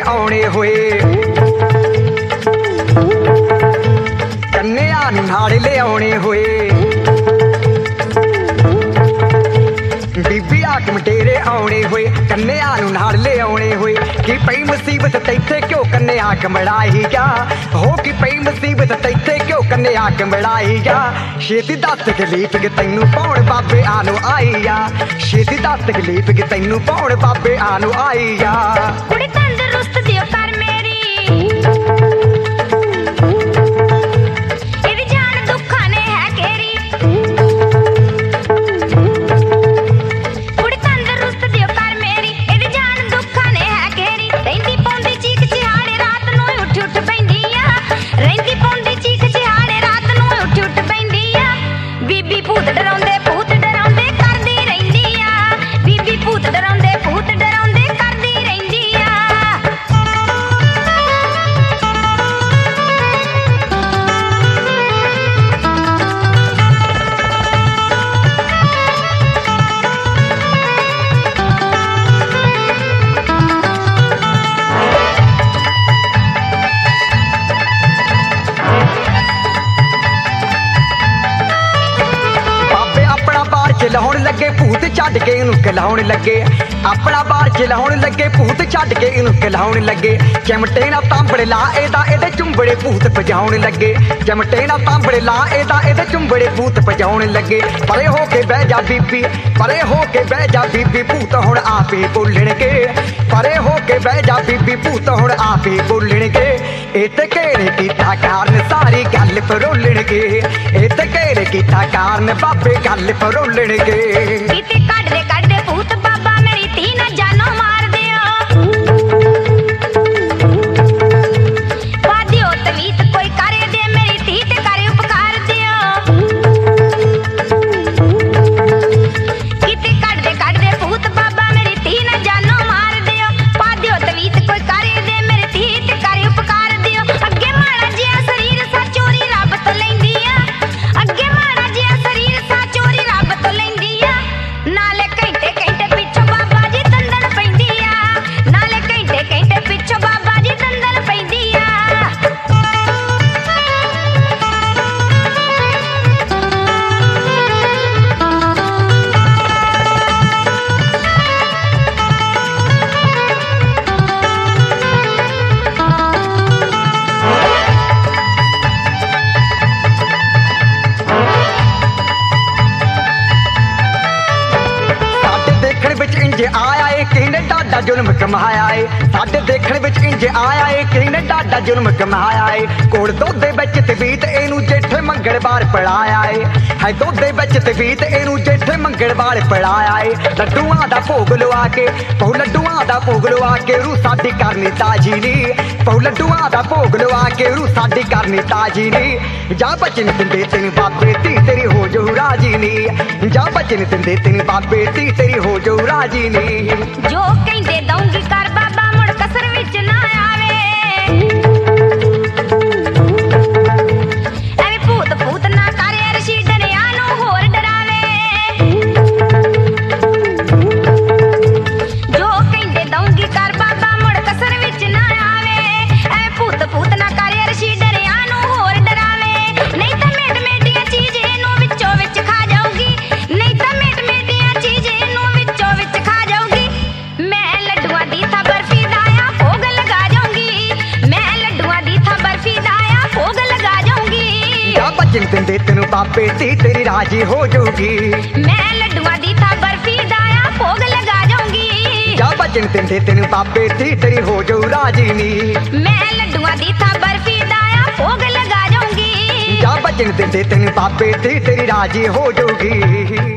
ਆਉਣੇ ਹੋਏ ਕੰਨਿਆਂ ਨੂੰ ਨਾਲ ਲਿਆਉਣੇ ਹੋਏ ਬੀਬੀ ਹਾਕਮ ਡੇਰੇ ਆਉਣੇ ਹੋਏ ਕੰਨਿਆਂ ਨੂੰ ਨਾਲ ਲਿਆਉਣੇ ਹੋਏ ਕੀ ਪਈ ਮੁਸੀਬਤ ਤੈਥੇ ਕਿਉਂ ਕੰਨਿਆ ਕਮੜਾਈ ਗਿਆ ਹੋ ਕੀ ਪਈ ਮੁਸੀਬਤ ਤੈਥੇ ਕਿਉਂ ਕੰਨਿਆ ਕਮੜਾਈ ਗਿਆ ਛੇਤੀ ਦੱਸ ਤਕਲੀਫ ਕਿ ਤੈਨੂੰ ਪਾਉਣ ਬਾਬੇ ਆ ਨੂੰ ਆਈ ਆ ਛੇਤੀ ਦੱਸ ਤਕਲੀਫ ਕਿ ਤੈਨੂੰ ਪਾਉਣ ਬਾਬੇ ਆ ਨੂੰ ਆਈ ਆ ਕੁੜੀ ਤੰਦਰੁਸਤ ਦਿਓ ਕਰ ਮੇਰੀ ਇਹਦੀ ਜਾਨ ਦੁੱਖਾਂ ਨੇ ਹੈ ਘੇਰੀ ਕੁੜੀ ਤੰਦਰੁਸਤ ਦਿਓ ਕਰ ਮੇਰੀ ਇਹਦੀ ਜਾਨ ਦੁੱਖਾਂ ਨੇ ਹੈ ਘੇਰੀ ਰਹਿੰਦੀ ਪਾਉਂਦੀ ਚੀਕ ਚਿਹਾੜੇ ਰਾਤ ਨੂੰ ਉੱਠ ਉੱਠ ਪੈਂਦੀ ਆ ਰਹਿੰਦੀ ਪਾਉਂਦੀ ਚੀਕ ਚਿਹਾੜੇ ਰਾਤ ਨੂੰ ਉੱਠ ਉੱਠ ਪੈਂਦੀ ਆ ਬੀਬੀ ਭੂਤ ਡਰਾਉਂਦੇ ਕਰਦੀ ਰਹਿੰਦੀ ਆ ਬੀਬੀ ਭੂਤ ਡਰਾਉਂਦੇ ਕਰਦੀ ਰਹਿੰਦੀ ਆ ਬਾਬੇ ਆਪਣਾ ਬਾਰ ਚਲਾਉਣ ਲੱਗੇ ਭੂਤ ਛੱਡ ਕੇ ਇਹਨੂੰ ਕਲਾਉਣ ਲੱਗੇ ਆਪਣਾ ਬਾਰ ਚਲਾਉਣ ਲੱਗੇ ਭੂਤ ਛੱਡ ਕੇ ਇਹਨੂੰ ਕਲਾਉਣ ਲੱਗੇ ਚਮਟੇ ਨਾਲ ਤਾਂਬੜੇ ਲਾ ਇਹਦੇ ਚੁੰਬੜੇ ਭੂਤ ਭਜਾਉਣ ਲੱਗੇ ਚਮਟੇ ਨਾਲ ਤਾਂਬੜੇ ਲਾ ਇਹਦੇ ਚੁੰਬੜੇ ਭੂਤ ਭਜਾਉਣ ਲੱਗੇ ਪਰੇ ਹੋ ਕੇ ਬਹਿ ਜਾ ਬੀਬੀ ਪਰੇ ਹੋ ਕੇ ਬਹਿ ਜਾ ਬੀਬੀ ਭੂਤ ਹੁਣ ਆਪੇ ਬੋਲਣਗੇ ਪਰੇ ਹੋ ਕੇ ਬਹਿ ਜਾ ਬੀਬੀ ਭੂਤ ਹੁਣ ਆਪੇ ਬੋਲਣਗੇ ਇਹ ਤੇ ਘੇਰੇ ਕੀਤਾ ਕਾਰਨ ਸਾਰੀ ਗੱਲ ਫਰੋਲਣਗੇ ਇਹ ਤੇ ਘੇਰੇ ਕੀਤਾ ਕਾਰਨ ਬਾਬੇ ਗੱਲ ਫਰੋਲਣਗੇ ਕਿਤੇ ਕੱਢਦੇ ਭੂਤ ਬਾਬਾ ਮੇਰੀ ਧੀ ਨਾ ਜਾਨੋਂ ਮਾਰ ਦਿਓ ਵਾਦਿਓ ਤਵੀਤ ਕੋਈ ਕਰੇ ਦੇ ਮੇਰੀ ਧੀ ਤੇ ਕਰੇ ਉਪਕਾਰ ਦਿਓ ਕਿਤੇ ਕੱਢਦੇ ਭੂਤ ਬਾਬਾ ਮੇਰੀ ਧੀ ਨਾ ਜਾਨੋਂ ਮਾਰ ਦਿਓ ਵਾਦਿਓ ਤਵੀਤ ਕੋਈ ਕਰੇ ਦੇ ਮੇਰੀ ਧੀ ਤੇ ਕਰੇ ਉਪਕਾਰ ਦਿਓ ਅੱਗੇ ਮਾੜਾ ਜਿਹਾ ਸਰੀਰ ਸਾ ਚੋਰੀ ਰੱਬ ਤੋਂ ਲੈਂਦੀ ਆ ਅੱਗੇ ਮਾੜਾ ਜਿਹਾ ਸਰੀਰ ਸਾ ਚੋਰੀ ਰੱਬ ਤੋਂ ਲੈਂਦੀ ਆ ਨਾਲੇ ਘੰਟੇ ਪਿੱਛੋਂ ਬਾਬਾ ਜੀ ਦੰਦਲ ਪੈਂਦੀ ਆ ਨਾਲੇ ਘੰਟੇ ਪਿੱਛੋਂ ਬਾਬਾ ਜੀ ਦੰਦਲ ਪੈਂਦੀ ਆ ਸਾਡੇ ਦੇਖਣ ਵਿੱਚ ਇੰਜ ਆਇਆ ਏ ਕਿਹਨੇ ਡਾਡਾ ਜ਼ੁਲਮ ਕਮਾਇਆ ਏ ਸਾਡੇ ਦੇਖਣ ਵਿੱਚ ਇੰਜ ਆਇਆ ਏ ਕਿਹਨੇ ਡਾਡਾ ਜ਼ੁਲਮ ਕਮਾਇਆ ਏ ਕੋੜ ਦੁੱਧ ਦੇ ਵਿੱਚ ਤਵੀਤ ਇਹਨੂੰ ਜੇਠੇ ਮੰਗਲਵਾਰ ਪੜਾਇਆ ਏ ਹੈ ਦੁੱਧ ਦੇ ਵਿੱਚ ਤਵੀਤ ਇਹਨੂੰ ਜੇਠੇ ਮੰਗਲਵਾਰ ਪੜਾਇਆ ਏ ਲੱਡੂਆਂ ਦਾ ਭੋਗ ਲਵਾ ਕੇ ਬਹੁ ਲੱਡੂਆਂ ਦਾ ਭੋਗ ਲਵਾ ਕੇ ਰੂ ਸਾਡੀ ਕਰਨੀ ਤਾਜੀ ਨੀ ਬਹੁ ਲੱਡੂਆਂ ਦਾ ਭੋਗ ਲਵਾ ਕੇ ਰੂ ਸਾਡੀ ਕਰਨੀ ਤਾਜੀ ਨੀ ਜਾ ਬਚਨ ਦਿੰਦੇ ਤੈਨੂੰ ਬਾਬੇ ਧੀ ਤੇਰੀ ਹੋ ਜਾਊ ਰਾਜੀ ਨੀ ਜਾ ਬਚਨ ਦਿੰਦੇ ਤੈਨੂੰ ਬਾਬੇ ਧੀ ਤੇਰੀ ਹੋ ਜਾਊ ਰਾਜੀ ਨੀ ਜੋ ਕਹਿੰਦੇ ਦਊਂਗੀ ਕਰ ਬਾਬਾ ਮੁੜ ਕਸਰ ਵਿੱਚ ਨਾ ਆਵੇ ਐਵੇਂ ਭੂਤ ਨਾ ਕਰੇ ਰਸ਼ੀ ਡਰਿਆ ਨੂੰ ਹੋਰ ਡਰਾਵੇ ਜੋ ਕਹਿੰਦੇ ਦਊਂਗੀ ਕਰ ਬਾਬਾ ਮੁੜ ਕਸਰ ਵਿੱਚ ਨਾ ਆਵੇ ਐਵੇਂ ਭੂਤ ਨਾ ਕਰੇ ਰਸ਼ੀ ਡਰਿਆ ਨੂੰ ਹੋਰ ਡਰਾਵੇ ਨਹੀਂ ਤਾਂ ਮੇਟੀਆਂ ਚੀਜ਼ ਇਹਨੂੰ ਵਿੱਚੋਂ ਵਿੱਚ ਖਾ ਜਾਊਗੀ ਨਹੀਂ ਤਾਂ ਮੇਟੀਆਂ ਚੀਜ਼ ਇਹਨੂੰ ਵਿੱਚੋਂ ਵਿੱਚ ਖਾ ਜਾਊਗੀ ਮੈਂ ਲੱਡੂਆਂ ਦੀ ਥਾਂ ਬਰਫੀ ਦਾ ਆ ਭੋਗ ਲਗਾ ਜਾਊਂਗੀ ਮੈਂ ਲੱਡੂਆਂ ਦੀ ਥਾਂ ਬਰਫੀ ਦਾ ਆ ਭੋਗ ਲਗਾ ਜਾਊਂਗੀ ਜਾ ਬਚਨ ਦਿੰਦੇ ਤੈਨੂੰ ਬਾਬੇ ਧੀ ਤੇਰੀ ਰਾਜੀ ਹੋ ਜਾਊਗੀ ਮੈਂ ਲੱਡੂਆਂ ਦੀ ਥਾਂ ਬਰਫੀ ਦਾ ਆ ਭੋਗ ਲਗਾ ਜਾਊਂਗੀ ਜਾ ਬਚਨ ਦਿੰਦੇ ਤੈਨੂੰ ਬਾਬੇ ਧੀ ਤੇਰੀ ਹੋ ਜਾਊ ਰਾਜੀ ਨੀ ਮੈਂ ਲੱਡੂਆਂ ਦੀ ਥਾਂ ਬਰਫੀ ਦਾ ਆ ਭੋਗ ਲਗਾ ਜਾਊਂਗੀ ਜਾ ਬਚਨ ਦਿੰਦੇ ਤੈਨੂੰ ਬਾਬੇ ਧੀ ਤੇਰੀ ਰਾਜੀ ਹੋ ਜਾਊਗੀ